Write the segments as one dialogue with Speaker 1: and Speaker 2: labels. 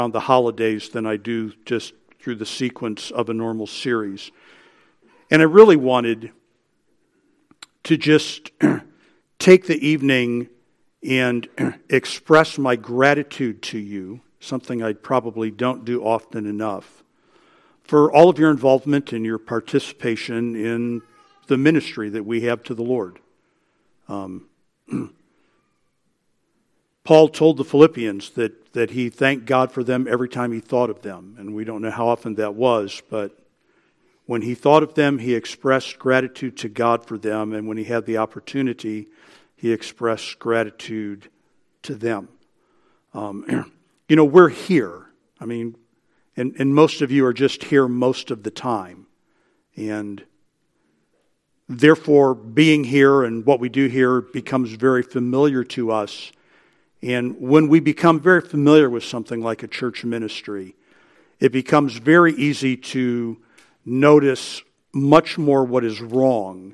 Speaker 1: around the holidays than I do just through the sequence of a normal series. And I really wanted to just take the evening and express my gratitude to you, something I probably don't do often enough, for all of your involvement and your participation in the ministry that we have to the Lord. Paul told the Philippians that he thanked God for them every time he thought of them. And we don't know how often that was, but when he thought of them, he expressed gratitude to God for them. And when he had the opportunity, he expressed gratitude to them. We're here. I mean, and most of you are just here most of the time. And therefore, being here and what we do here becomes very familiar to us. And when we become very familiar with something like a church ministry, it becomes very easy to notice much more what is wrong,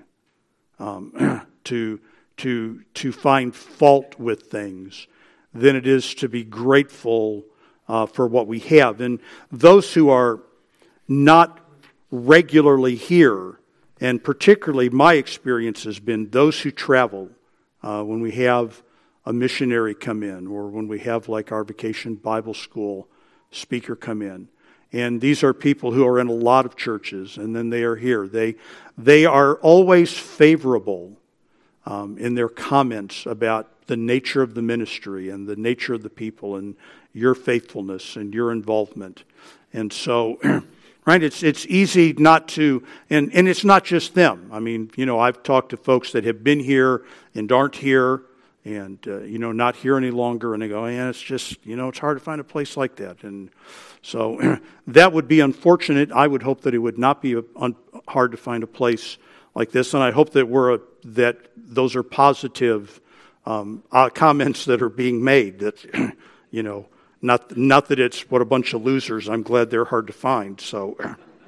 Speaker 1: to find fault with things, than it is to be grateful for what we have. And those who are not regularly here, and particularly my experience has been those who travel, when we have a missionary come in, or when we have like our vacation Bible school speaker come in. And these are people who are in a lot of churches, and then they are here. They are always favorable in their comments about the nature of the ministry and the nature of the people and your faithfulness and your involvement. And so, right, it's easy not to, and it's not just them. I mean, I've talked to folks that have been here and aren't here, and, not here any longer, and they go, it's just, it's hard to find a place like that. And so that would be unfortunate. I would hope that it would not be hard to find a place like this, and I hope that that those are positive comments that are being made, that, not that it's what a bunch of losers. I'm glad they're hard to find. So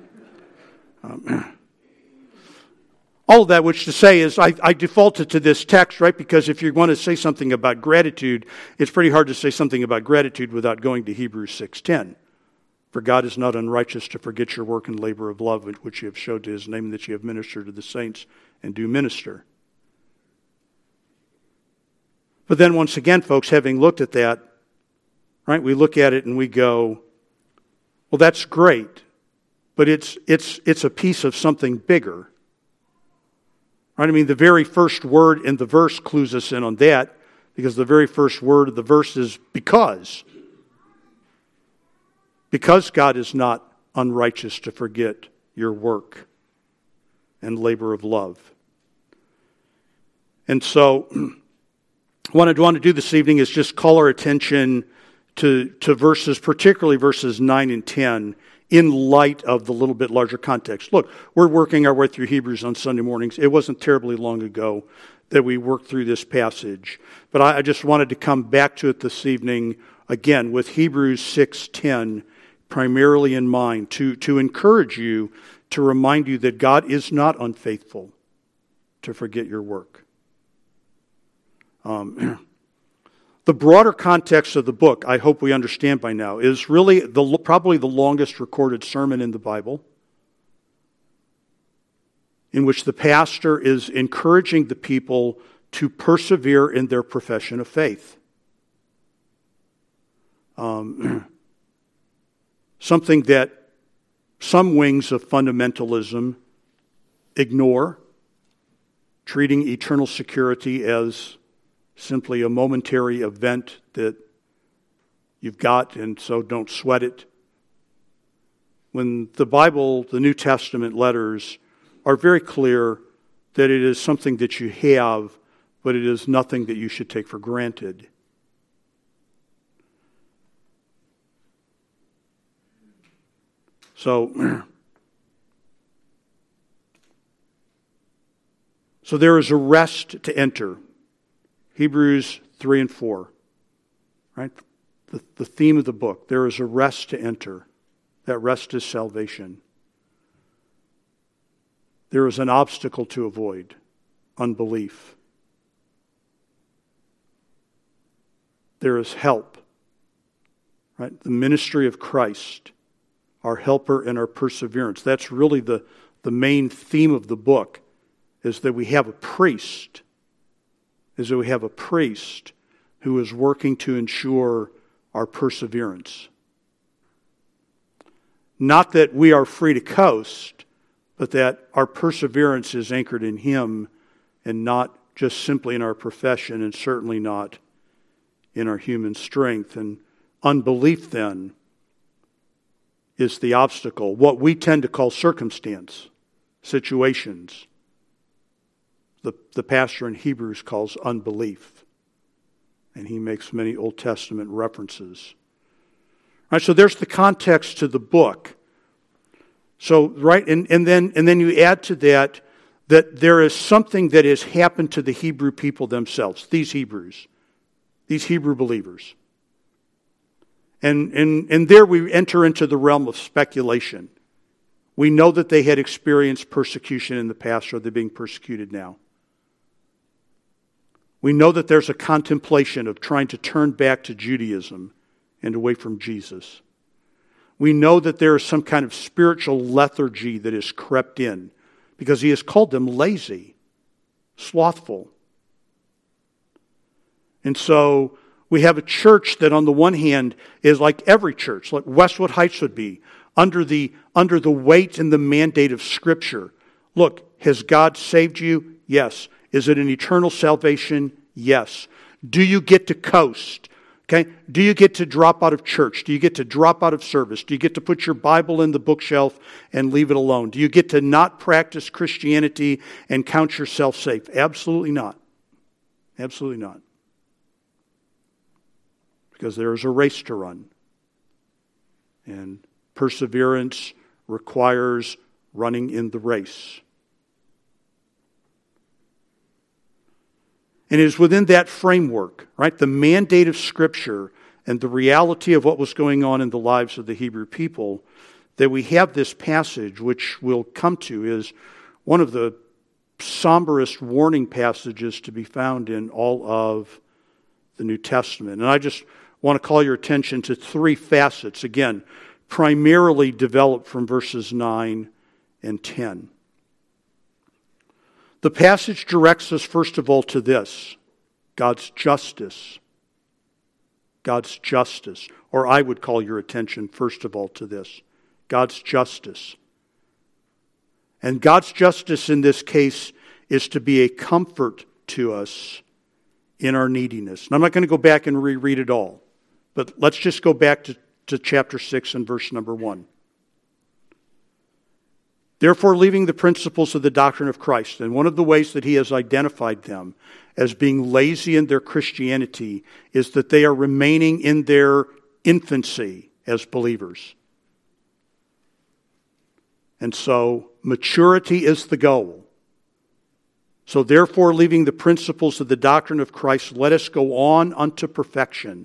Speaker 1: all of that, which to say is I defaulted to this text, right? Because if you want to say something about gratitude, it's pretty hard to say something about gratitude without going to Hebrews 6:10. For God is not unrighteous to forget your work and labor of love, which you have showed to his name, and that you have ministered to the saints and do minister. But then once again, folks, having looked at that, right, we look at it and we go, well, that's great, but it's a piece of something bigger. Right? I mean, the very first word in the verse clues us in on that, because the very first word of the verse is because. Because God is not unrighteous to forget your work and labor of love. And so, what I want to do this evening is just call our attention to verses, particularly verses 9 and 10, in light of the little bit larger context. Look, we're working our way through Hebrews on Sunday mornings. It wasn't terribly long ago that we worked through this passage. But I just wanted to come back to it this evening, again, with Hebrews 6:10 primarily in mind, to encourage you, to remind you that God is not unfaithful to forget your work. The broader context of the book, I hope we understand by now, is really probably the longest recorded sermon in the Bible, in which the pastor is encouraging the people to persevere in their profession of faith. Something that some wings of fundamentalism ignore, treating eternal security as simply a momentary event that you've got, and so don't sweat it. When the Bible, the New Testament letters, are very clear that it is something that you have, but it is nothing that you should take for granted. So there is a rest to enter. Hebrews 3 and 4, right? The theme of the book. There is a rest to enter. That rest is salvation. There is an obstacle to avoid, unbelief. There is help, right? The ministry of Christ, our helper and our perseverance. That's really the main theme of the book, is that we have a priest, who is working to ensure our perseverance. Not that we are free to coast, but that our perseverance is anchored in Him and not just simply in our profession, and certainly not in our human strength. And unbelief, then, is the obstacle. What we tend to call circumstance, situations, the pastor in Hebrews calls unbelief. And he makes many Old Testament references. All right, so there's the context to the book. So, right, and then you add to that there is something that has happened to the Hebrew people themselves, these Hebrew believers. And there we enter into the realm of speculation. We know that they had experienced persecution in the past, or they're being persecuted now. We know that there's a contemplation of trying to turn back to Judaism and away from Jesus. We know that there is some kind of spiritual lethargy that has crept in, because He has called them lazy, slothful. And so we have a church that on the one hand is like every church, like Westwood Heights would be, under the weight and the mandate of Scripture. Look, has God saved you? Yes. Is it an eternal salvation? Yes. Do you get to coast? Okay? Do you get to drop out of church? Do you get to drop out of service? Do you get to put your Bible in the bookshelf and leave it alone? Do you get to not practice Christianity and count yourself safe? Absolutely not. Absolutely not. Because there is a race to run. And perseverance requires running in the race. And it is within that framework, right, the mandate of Scripture and the reality of what was going on in the lives of the Hebrew people, that we have this passage, which we'll come to, is one of the somberest warning passages to be found in all of the New Testament. And I just want to call your attention to three facets, again, primarily developed from verses 9 and 10. The passage directs us, first of all, to this: God's justice. God's justice. Or I would call your attention, first of all, to this: God's justice. And God's justice in this case is to be a comfort to us in our neediness. And I'm not going to go back and reread it all, but let's just go back to chapter 6 and verse number 1. Therefore, leaving the principles of the doctrine of Christ, and one of the ways that He has identified them as being lazy in their Christianity is that they are remaining in their infancy as believers. And so, maturity is the goal. So therefore, leaving the principles of the doctrine of Christ, let us go on unto perfection.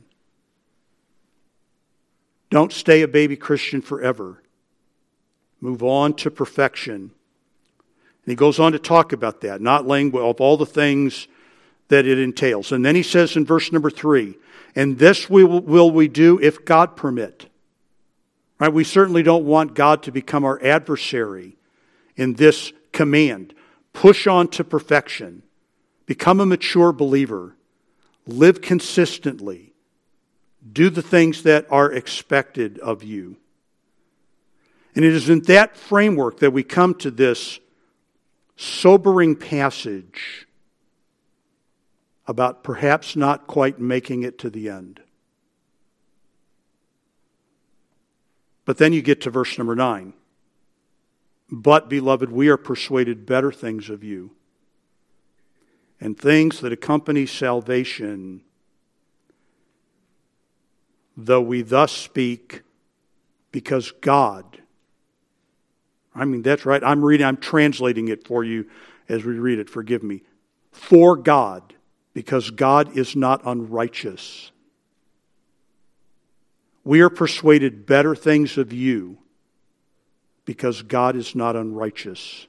Speaker 1: Don't stay a baby Christian forever. Move on to perfection. And he goes on to talk about that, not laying of all the things that it entails. And then he says in verse number 3, and this will we do if God permit. Right? We certainly don't want God to become our adversary in this command. Push on to perfection. Become a mature believer. Live consistently. Do the things that are expected of you. And it is in that framework that we come to this sobering passage about perhaps not quite making it to the end. But then you get to verse number 9. But, beloved, we are persuaded better things of you, and things that accompany salvation, though we thus speak, because God... that's right. I'm translating it for you as we read it. Forgive me. For God, because God is not unrighteous. We are persuaded better things of you, because God is not unrighteous.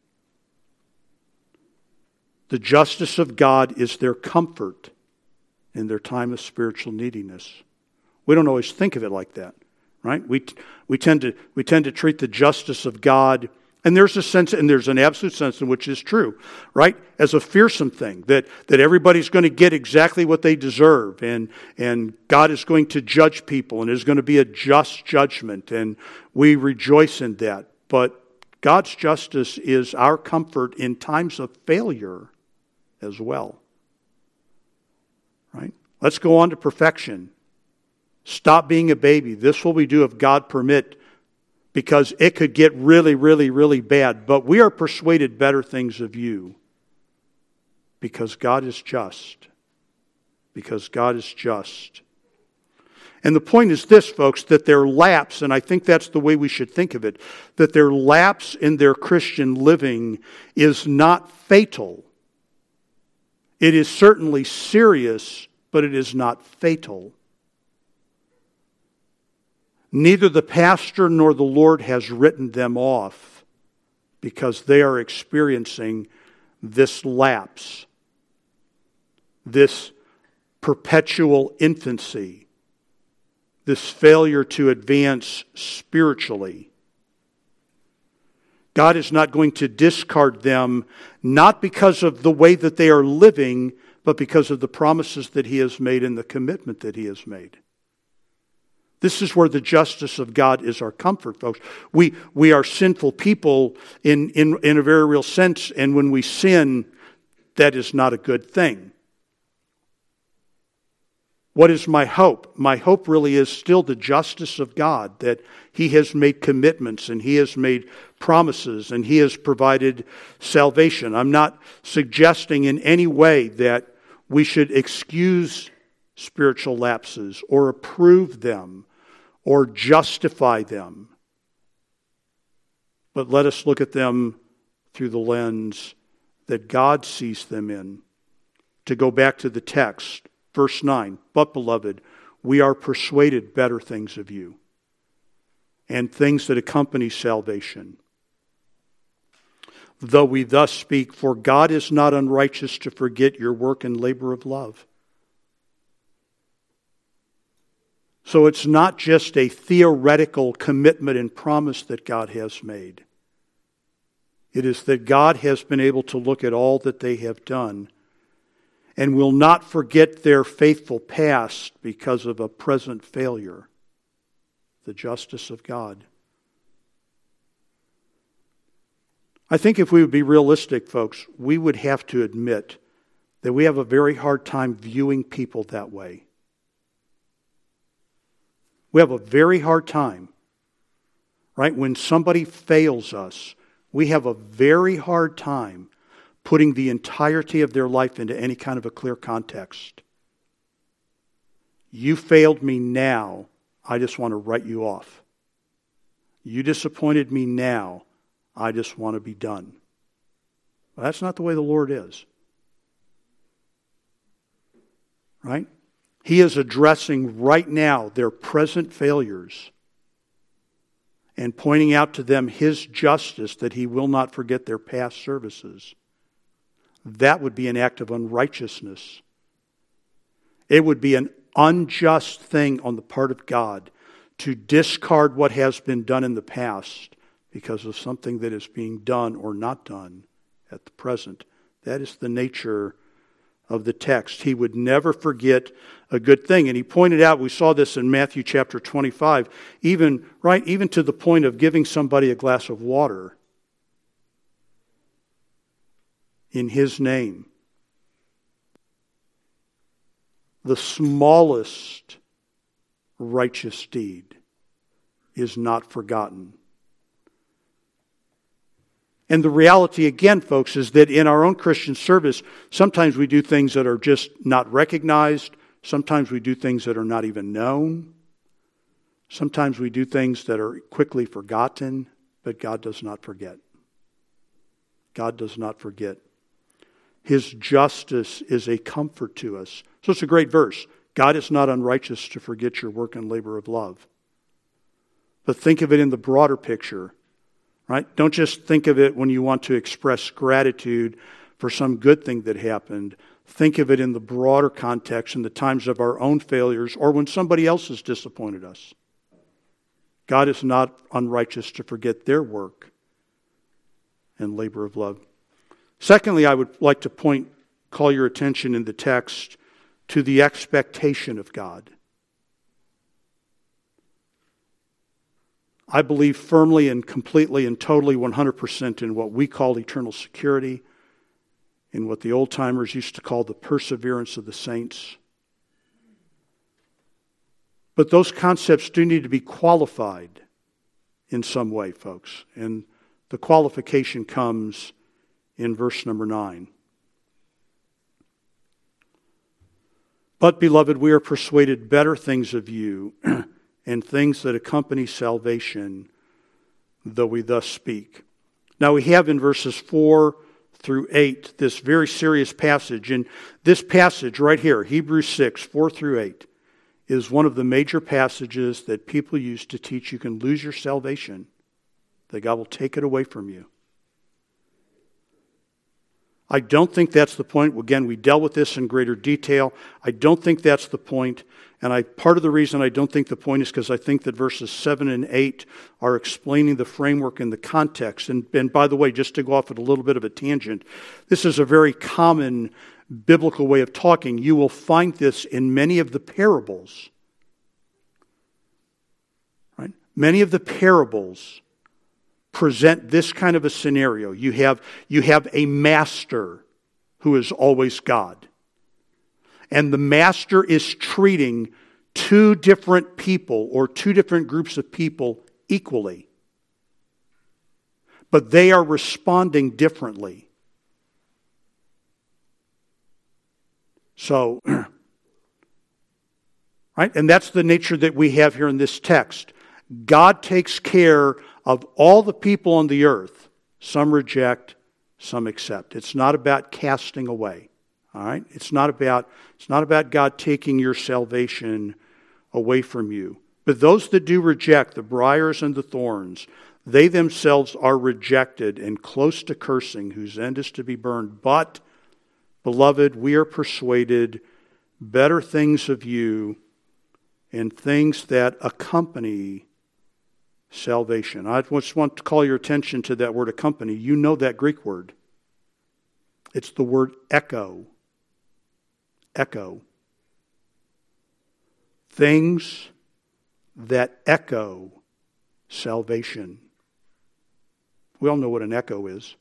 Speaker 1: The justice of God is their comfort in their time of spiritual neediness. We don't always think of it like that, right? We tend to treat the justice of God, and there's a sense, and there's an absolute sense in which is true, right? As a fearsome thing, that everybody's going to get exactly what they deserve, and God is going to judge people, and there's going to be a just judgment, and we rejoice in that. But God's justice is our comfort in times of failure as well, right? Let's go on to perfection. Stop being a baby. This will we do if God permit, because it could get really, really, really bad. But we are persuaded better things of you, because God is just. Because God is just. And the point is this, folks, that their lapse, and I think that's the way we should think of it, that their lapse in their Christian living is not fatal. It is certainly serious, but it is not fatal. Neither the pastor nor the Lord has written them off, because they are experiencing this lapse, this perpetual infancy, this failure to advance spiritually. God is not going to discard them, not because of the way that they are living, but because of the promises that He has made and the commitment that He has made. This is where the justice of God is our comfort, folks. We are sinful people in a very real sense, and when we sin, that is not a good thing. What is my hope? My hope really is still the justice of God, that He has made commitments and He has made promises and He has provided salvation. I'm not suggesting in any way that we should excuse spiritual lapses or approve them or justify them. But let us look at them through the lens that God sees them in. To go back to the text, verse 9, but beloved, we are persuaded better things of you, and things that accompany salvation. Though we thus speak, for God is not unrighteous to forget your work and labor of love. So it's not just a theoretical commitment and promise that God has made. It is that God has been able to look at all that they have done and will not forget their faithful past because of a present failure. The justice of God. I think if we would be realistic, folks, we would have to admit that we have a very hard time viewing people that way. We have a very hard time, right? When somebody fails us, we have a very hard time putting the entirety of their life into any kind of a clear context. You failed me now, I just want to write you off. You disappointed me now, I just want to be done. Well, that's not the way the Lord is. Right? He is addressing right now their present failures and pointing out to them His justice, that He will not forget their past services. That would be an act of unrighteousness. It would be an unjust thing on the part of God to discard what has been done in the past because of something that is being done or not done at the present. That is the nature of the text. He would never forget a good thing. And he pointed out, we saw this in Matthew chapter 25, even to the point of giving somebody a glass of water in His name. The smallest righteous deed is not forgotten. And the reality, again, folks, is that in our own Christian service, sometimes we do things that are just not recognized. Sometimes we do things that are not even known. Sometimes we do things that are quickly forgotten, but God does not forget. God does not forget. His justice is a comfort to us. So it's a great verse. God is not unrighteous to forget your work and labor of love. But think of it in the broader picture. Right? Don't just think of it when you want to express gratitude for some good thing that happened. think of it in the broader context, in the times of our own failures or when somebody else has disappointed us. God is not unrighteous to forget their work and labor of love. Secondly, I would like to call your attention in the text to the expectation of God. I believe firmly and completely and totally 100% in what we call eternal security, in what the old-timers used to call the perseverance of the saints. But those concepts do need to be qualified in some way, folks. And the qualification comes in verse number 9. But, beloved, we are persuaded better things of you and things that accompany salvation, though we thus speak. Now we have in verses 4 through 8 this very serious passage. And this passage right here, Hebrews 6, 4 through 8, is one of the major passages that people use to teach you can lose your salvation, that God will take it away from you. I don't think that's the point. Again, we dealt with this in greater detail. I don't think that's the point. And part of the reason I don't think the point is because I think that verses 7 and 8 are explaining the framework and the context. And by the way, just to go off at a little bit of a tangent, this is a very common biblical way of talking. You will find this in many of the parables. Right? Many of the parables present this kind of a scenario. You have a master who is always God. And the master is treating two different people or two different groups of people equally. But they are responding differently. So, right? And that's the nature that we have here in this text. God takes care of all the people on the earth. Some reject, some accept. It's not about casting away. All right? It's not about God taking your salvation away from you. But those that do reject, the briars and the thorns, they themselves are rejected and close to cursing, whose end is to be burned. But, beloved, we are persuaded better things of you and things that accompany salvation. I just want to call your attention to that word accompany. You know that Greek word. It's the word echo. Echo. Things that echo salvation. We all know what an echo is.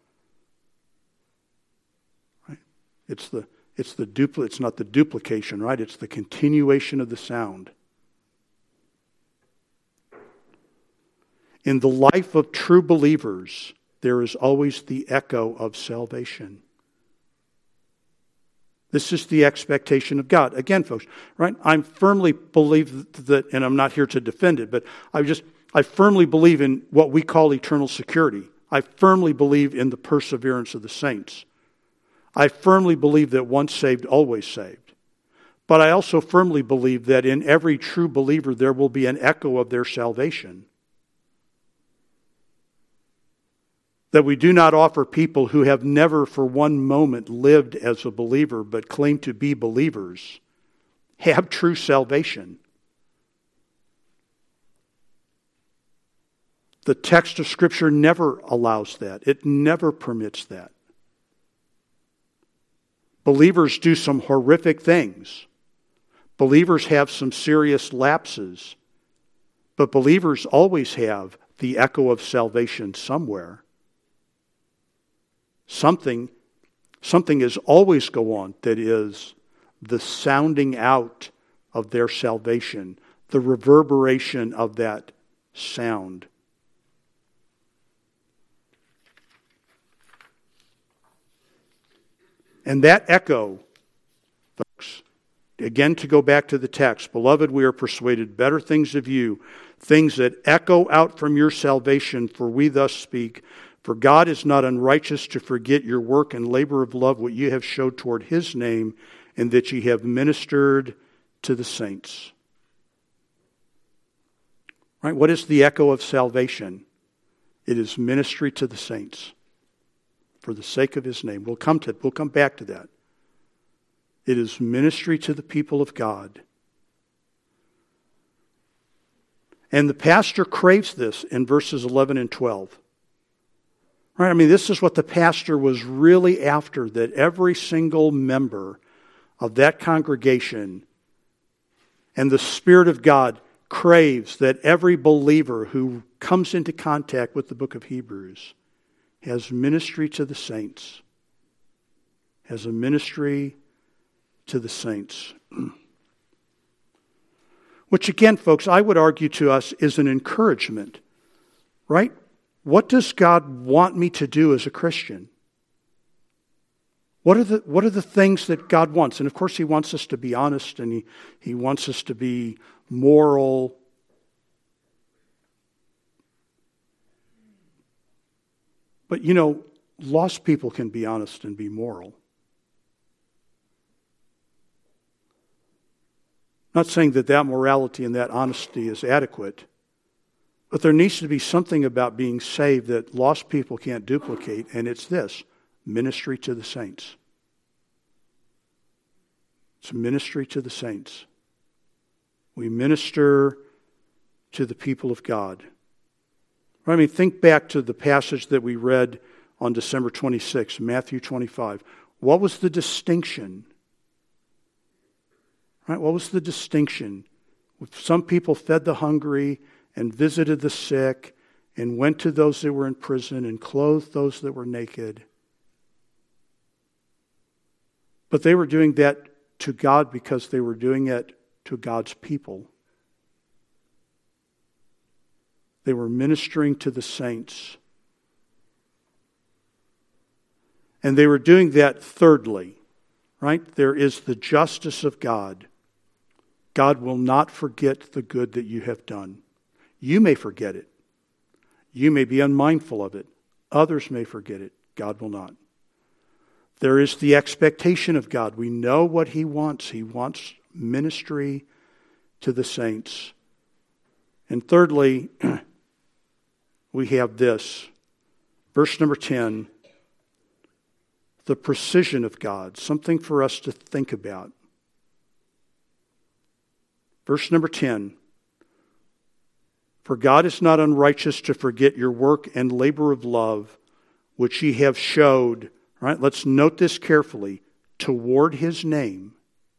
Speaker 1: Right? It's not the duplication, right? It's the continuation of the sound. In the life of true believers, there is always the echo of salvation. This is the expectation of God. Again, folks, right? I firmly believe that, and I'm not here to defend it, but I firmly believe in what we call eternal security. I firmly believe in the perseverance of the saints. I firmly believe that once saved, always saved. But I also firmly believe that in every true believer there will be an echo of their salvation. That we do not offer people who have never for one moment lived as a believer but claim to be believers have true salvation. The text of Scripture never allows that. It never permits that. Believers do some horrific things. Believers have some serious lapses. But believers always have the echo of salvation somewhere. Something is always go on that is the sounding out of their salvation, the reverberation of that sound. And that echo, folks, again to go back to the text, beloved, we are persuaded better things of you, things that echo out from your salvation, for we thus speak. For God is not unrighteous to forget your work and labor of love, what you have showed toward His name, and that ye have ministered to the saints. Right? What is the echo of salvation? It is ministry to the saints for the sake of His name. We'll come back to that. It is ministry to the people of God. And the pastor craves this in verses 11 and 12. Right? I mean, this is what the pastor was really after, that every single member of that congregation and the Spirit of God craves that every believer who comes into contact with the book of Hebrews has ministry to the saints. Has a ministry to the saints. Which again, folks, I would argue to us is an encouragement, right? What does God want me to do as a Christian? What are the things that God wants? And of course, He wants us to be honest, and He wants us to be moral. But lost people can be honest and be moral. I'm not saying that morality and that honesty is adequate, but there needs to be something about being saved that lost people can't duplicate, and it's this: ministry to the saints. It's ministry to the saints. We minister to the people of God. I mean, think back to the passage that we read on December 26, Matthew 25. What was the distinction? Right? What was the distinction? Some people fed the hungry and visited the sick and went to those that were in prison and clothed those that were naked. But they were doing that to God because they were doing it to God's people. They were ministering to the saints. And they were doing that thirdly, right? There is the justice of God. God will not forget the good that you have done. You may forget it. You may be unmindful of it. Others may forget it. God will not. There is the expectation of God. We know what He wants. He wants ministry to the saints. And thirdly, we have this. Verse number 10, the precision of God, something for us to think about. Verse number 10, for God is not unrighteous to forget your work and labor of love, which ye have showed. All right, let's note this carefully. Toward His name,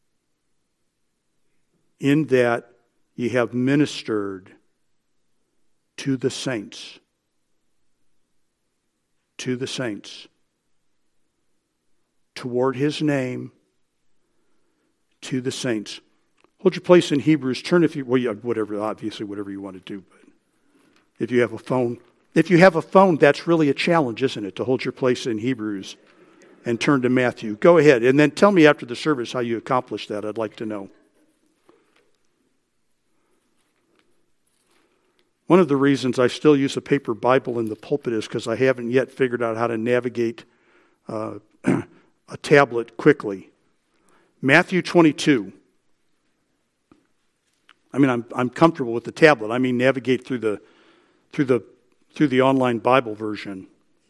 Speaker 1: in that ye have ministered to the saints. To the saints. Toward His name, to the saints. Hold your place in Hebrews. Turn whatever you want to do. But if you have a phone, that's really a challenge, isn't it? To hold your place in Hebrews and turn to Matthew. Go ahead, and then tell me after the service how you accomplished that. I'd like to know. One of the reasons I still use a paper Bible in the pulpit is because I haven't yet figured out how to navigate a tablet quickly. Matthew 22. I mean, I'm comfortable with the tablet. I mean, navigate through the online Bible version.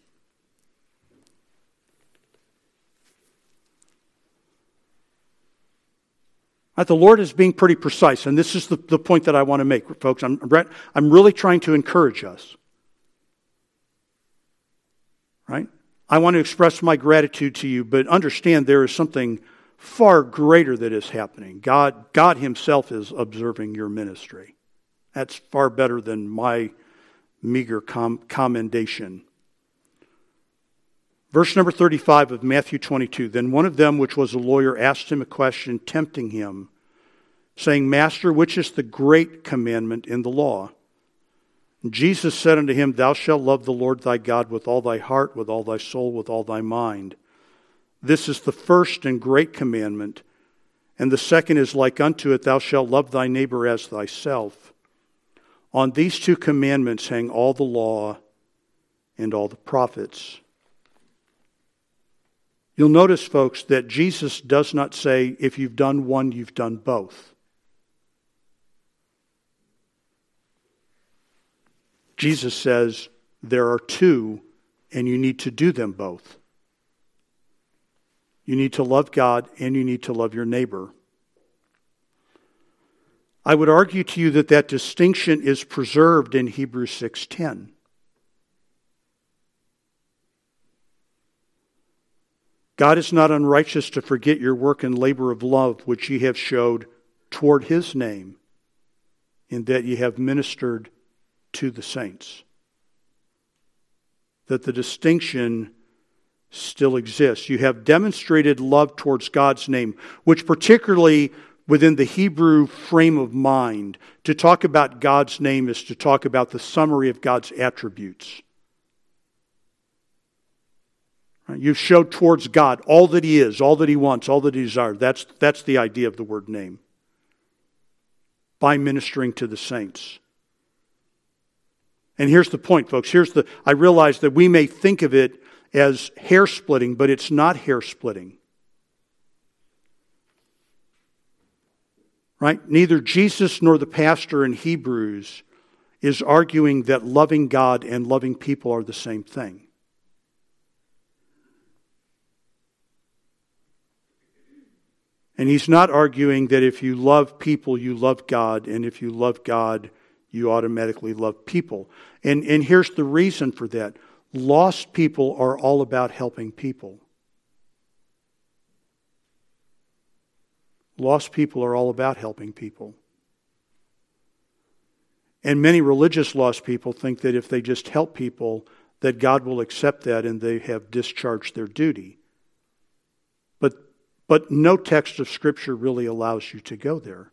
Speaker 1: The Lord is being pretty precise, and this is the point that I want to make, folks. I'm really trying to encourage us. Right? I want to express my gratitude to you, but understand there is something far greater that is happening. God Himself is observing your ministry. That's far better than my meager commendation. Verse number 35 of Matthew 22. Then one of them, which was a lawyer, asked Him a question, tempting Him, saying, Master, which is the great commandment in the law? And Jesus said unto him, Thou shalt love the Lord thy God with all thy heart, with all thy soul, with all thy mind. This is the first and great commandment. And the second is like unto it, Thou shalt love thy neighbor as thyself. On these two commandments hang all the law and all the prophets. You'll notice, folks, that Jesus does not say, if you've done one, you've done both. Jesus says, there are two, and you need to do them both. You need to love God and you need to love your neighbor. I would argue to you that that distinction is preserved in Hebrews 6:10. God is not unrighteous to forget your work and labor of love, which ye have showed toward his name, in that ye have ministered to the saints. That the distinction still exists. You have demonstrated love towards God's name, which particularly within the Hebrew frame of mind, to talk about God's name is to talk about the summary of God's attributes. You've showed towards God all that he is, all that he wants, all that he desires. That's the idea of the word name. By ministering to the saints. And here's the point, folks. I realize that we may think of it as hair splitting, but it's not hair splitting. Right? Neither Jesus nor the pastor in Hebrews is arguing that loving God and loving people are the same thing. And he's not arguing that if you love people, you love God, and if you love God, you automatically love people. And here's the reason for that. Lost people are all about helping people. Lost people are all about helping people. And many religious lost people think that if they just help people, that God will accept that and they have discharged their duty. But no text of Scripture really allows you to go there.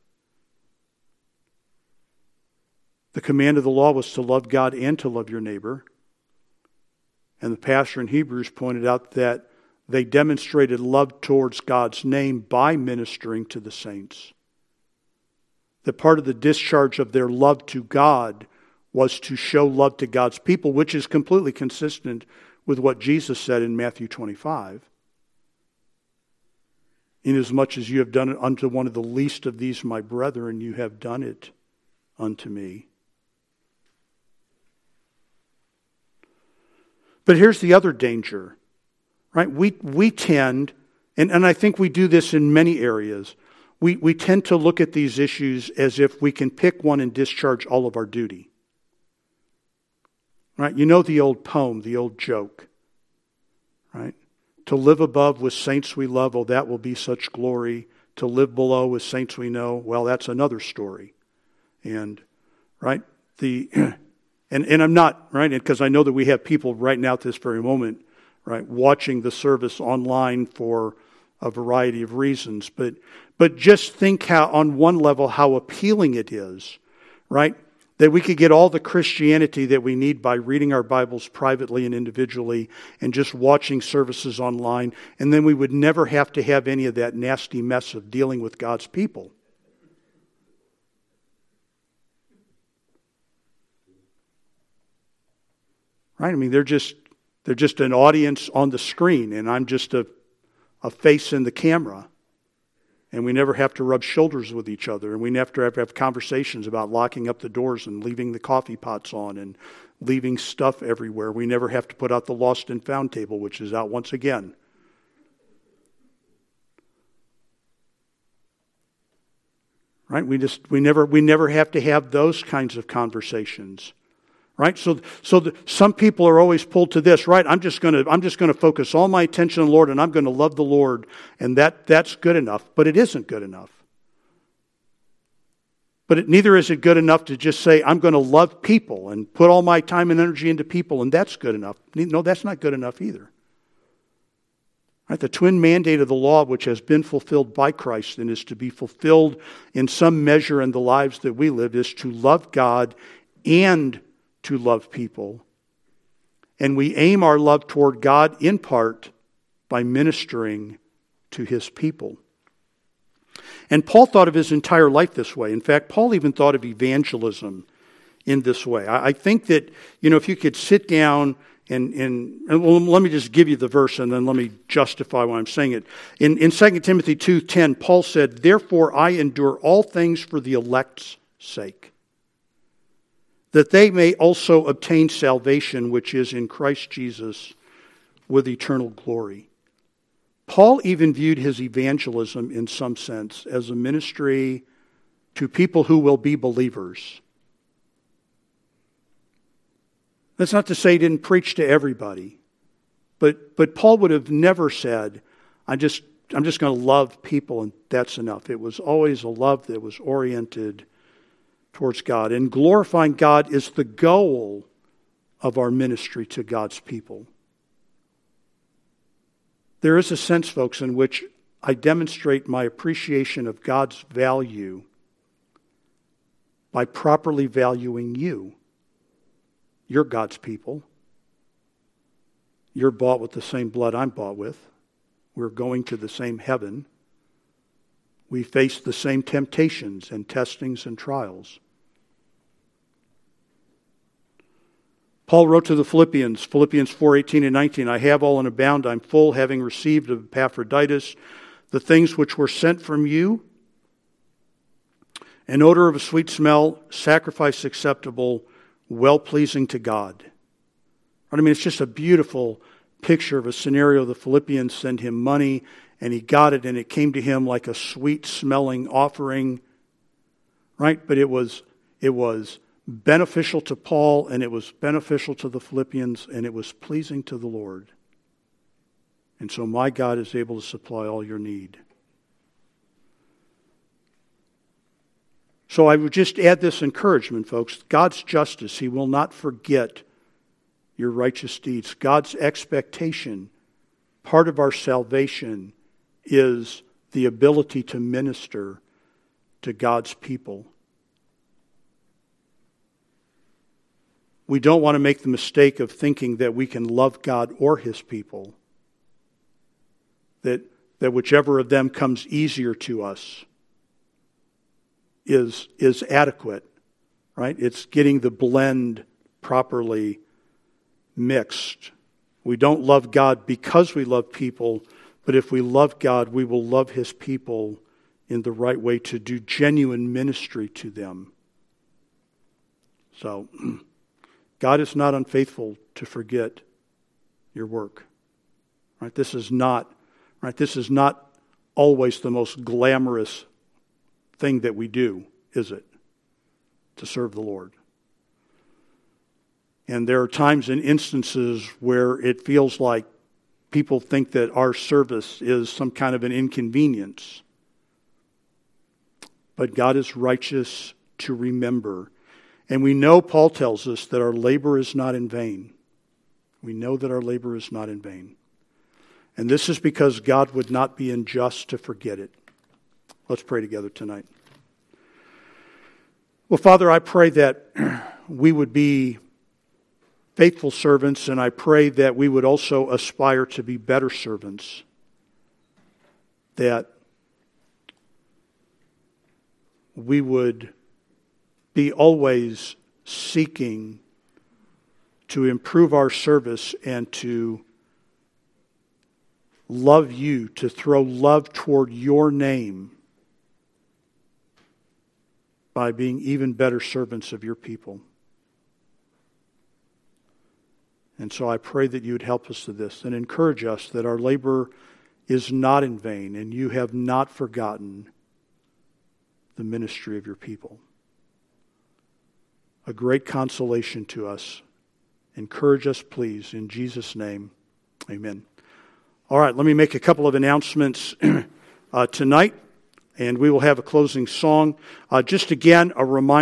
Speaker 1: The command of the law was to love God and to love your neighbor. And the pastor in Hebrews pointed out that they demonstrated love towards God's name by ministering to the saints. That part of the discharge of their love to God was to show love to God's people, which is completely consistent with what Jesus said in Matthew 25. Inasmuch as you have done it unto one of the least of these my brethren, you have done it unto me. But here's the other danger, right? We tend, and I think we do this in many areas, we tend to look at these issues as if we can pick one and discharge all of our duty. Right? You know the old poem, the old joke, right? To live above with saints we love, oh, that will be such glory. To live below with saints we know, well, that's another story. And, right, and I'm not, right, because I know that we have people right now at this very moment, right, watching the service online for a variety of reasons. But just think how, on one level, how appealing it is, right, that we could get all the Christianity that we need by reading our Bibles privately and individually and just watching services online, and then we would never have to have any of that nasty mess of dealing with God's people. Right? I mean, they're just an audience on the screen, and I'm just a face in the camera. And we never have to rub shoulders with each other. And we never have to have conversations about locking up the doors and leaving the coffee pots on and leaving stuff everywhere. We never have to put out the lost and found table, which is out once again. Right? We never have to have those kinds of conversations. Right? So some people are always pulled to this, right? I'm just going to focus all my attention on the Lord, and I'm going to love the Lord, and that's good enough. But it isn't good enough. But neither is it good enough to just say, I'm going to love people and put all my time and energy into people, and that's good enough. No, that's not good enough either. Right? The twin mandate of the law, which has been fulfilled by Christ and is to be fulfilled in some measure in the lives that we live, is to love God and to love people. And we aim our love toward God in part by ministering to his people. And Paul thought of his entire life this way. In fact, Paul even thought of evangelism in this way. I think that, if you could sit down and let me just give you the verse and then let me justify why I'm saying it. In 2 Timothy 2:10, Paul said, "Therefore I endure all things for the elect's sake, that they may also obtain salvation which is in Christ Jesus with eternal glory." Paul even viewed his evangelism in some sense as a ministry to people who will be believers. That's not to say he didn't preach to everybody. But Paul would have never said, I'm just going to love people and that's enough. It was always a love that was oriented towards God. And glorifying God is the goal of our ministry to God's people. There is a sense, folks, in which I demonstrate my appreciation of God's value by properly valuing you. You're God's people. You're bought with the same blood I'm bought with. We're going to the same heaven. We face the same temptations and testings and trials. Paul wrote to the Philippians 4:18 and 19, I have all and abound, I'm full, having received of Epaphroditus the things which were sent from you, an odor of a sweet smell, sacrifice acceptable, well-pleasing to God. I mean, it's just a beautiful picture of a scenario. The Philippians send him money, and he got it, and it came to him like a sweet-smelling offering, right? But it was beneficial to Paul, and it was beneficial to the Philippians, and it was pleasing to the Lord. And so my God is able to supply all your need. So I would just add this encouragement, folks. God's justice, He will not forget your righteous deeds. God's expectation, part of our salvation, is the ability to minister to God's people. We don't want to make the mistake of thinking that we can love God or His people, that whichever of them comes easier to us is adequate, right? It's getting the blend properly mixed. We don't love God because we love people, but if we love God, we will love His people in the right way to do genuine ministry to them. So, God is not unfaithful to forget your work. Right? This is not always the most glamorous thing that we do, is it? To serve the Lord. And there are times and instances where it feels like people think that our service is some kind of an inconvenience. But God is righteous to remember. And we know, Paul tells us, that our labor is not in vain. We know that our labor is not in vain. And this is because God would not be unjust to forget it. Let's pray together tonight. Well, Father, I pray that we would be faithful servants, and I pray that we would also aspire to be better servants. That we would be always seeking to improve our service and to love you, to throw love toward your name by being even better servants of your people. And so I pray that you would help us to this and encourage us that our labor is not in vain and you have not forgotten the ministry of your people. A great consolation to us. Encourage us, please, in Jesus' name. Amen. All right, let me make a couple of announcements tonight, and we will have a closing song. Just again, a reminder.